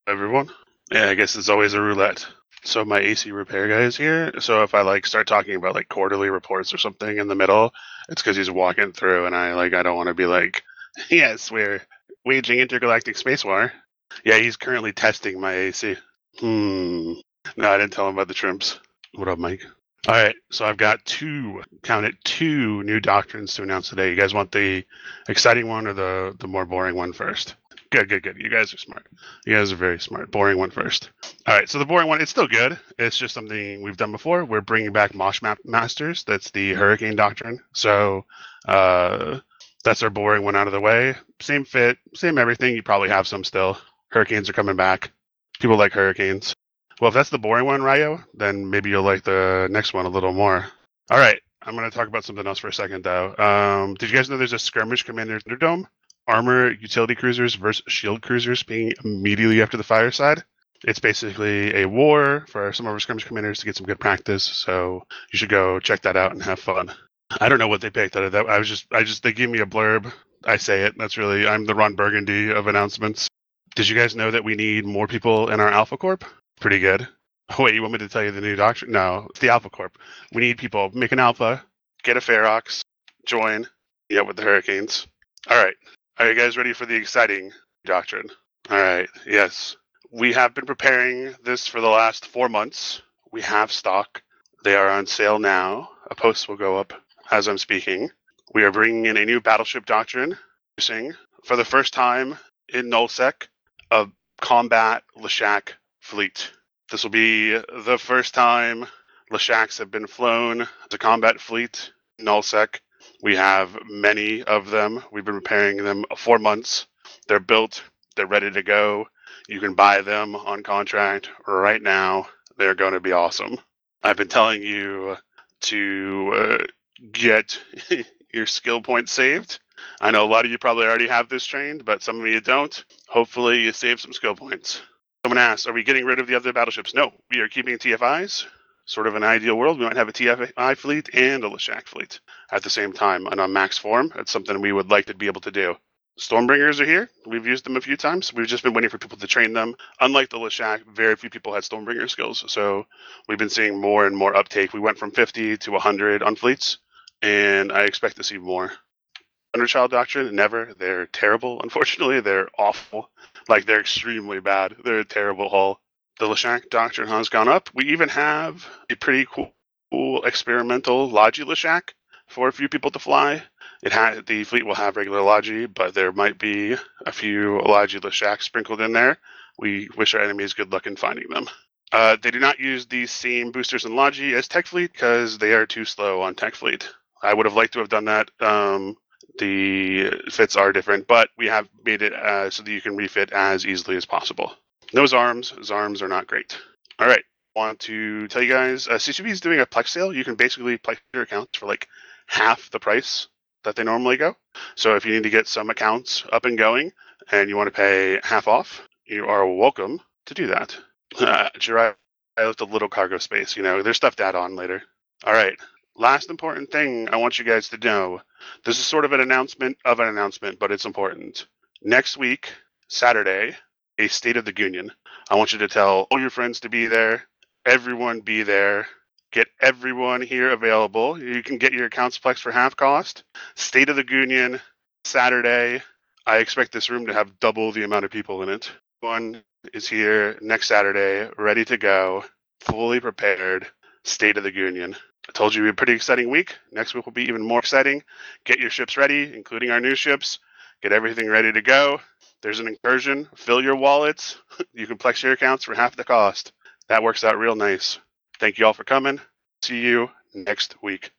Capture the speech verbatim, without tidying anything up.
Everyone. Yeah, I guess it's always a roulette. So my A C repair guy is here. So if I like start talking about like quarterly reports or something in the middle, it's because he's walking through, and I like I don't want to be like, yes, we're waging intergalactic space war. Yeah, he's currently testing my A C. Hmm. No, I didn't tell him about the trims. What up, Mike? All right, so I've got two, count it, two new doctrines to announce today. You guys want the exciting one or the the more boring one first? Good, good, good. You guys are smart. You guys are very smart. Boring one first. All right, so the boring one, it's still good. It's just something we've done before. We're bringing back Mosh Map Masters. That's the Hurricane Doctrine. So uh, that's our boring one out of the way. Same fit, same everything. You probably have some still. Hurricanes are coming back. People like hurricanes. Well, if that's the boring one, Ryo, then maybe you'll like the next one a little more. All right, I'm going to talk about something else for a second, though. Um, did you guys know there's a Skirmish Commander Thunderdome? Armor utility cruisers versus shield cruisers being immediately after the fireside. It's basically a war for some of our skirmish commanders to get some good practice. So you should go check that out and have fun. I don't know what they picked out of that. I was just, I just, they gave me a blurb. I say it. That's really, I'm the Ron Burgundy of announcements. Did you guys know that we need more people in our Alpha Corp? Pretty good. Oh, wait, you want me to tell you the new doctrine? No, it's the Alpha Corp. We need people. Make an Alpha, get a Ferox, join, yeah, with the Hurricanes. All right. Are you guys ready for the exciting doctrine? All right. Yes. We have been preparing this for the last four months. We have stock. They are on sale now. A post will go up as I'm speaking. We are bringing in a new battleship doctrine, for the first time in Nullsec, a combat Leshak fleet. This will be the first time Leshaks have been flown as a combat fleet in Nullsec. We have many of them. We've been preparing them for months. They're built. They're ready to go. You can buy them on contract right now. They're going to be awesome. I've been telling you to uh, get your skill points saved. I know a lot of you probably already have this trained, but some of you don't. Hopefully you save some skill points. Someone asked, are we getting rid of the other battleships? No, we are keeping T F Is. Sort of an ideal world, we might have a T F I fleet and a Leshak fleet at the same time and on max form. That's something we would like to be able to do. Stormbringers are here. We've used them a few times. We've just been waiting for people to train them. Unlike the Leshak, very few people had Stormbringer skills. So we've been seeing more and more uptake. We went from fifty to one hundred on fleets, and I expect to see more. Thunderchild Doctrine, never. They're terrible, unfortunately. They're awful. Like, they're extremely bad. They're a terrible hull. The Leshak Doctrine has gone up. We even have a pretty cool, cool experimental Logi Leshak for a few people to fly. It ha- the fleet will have regular Logi, but there might be a few Logi Leshak sprinkled in there. We wish our enemies good luck in finding them. Uh, they do not use the same boosters and Logi as Tech Fleet because they are too slow on Tech Fleet. I would have liked to have done that. Um, the fits are different, but we have made it uh, so that you can refit as easily as possible. No Zarms. Zarms are not great. All right. Want to tell you guys, uh, C C B is doing a Plex sale. You can basically Plex your accounts for like half the price that they normally go. So if you need to get some accounts up and going and you want to pay half off, you are welcome to do that. Uh, Jirai left a little cargo space. You know, there's stuff to add on later. All right. Last important thing I want you guys to know. This is sort of an announcement of an announcement, but it's important. Next week, Saturday, a State of the Union. I want you to tell all your friends to be there. Everyone be there. Get everyone here available. You can get your accounts Plex for half cost. State of the Union, Saturday. I expect this room to have double the amount of people in it. One is here next Saturday, ready to go, fully prepared. State of the Union. I told you it'd be a pretty exciting week. Next week will be even more exciting. Get your ships ready, including our new ships. Get everything ready to go. There's an incursion. Fill your wallets. You can Plex your accounts for half the cost. That works out real nice. Thank you all for coming. See you next week.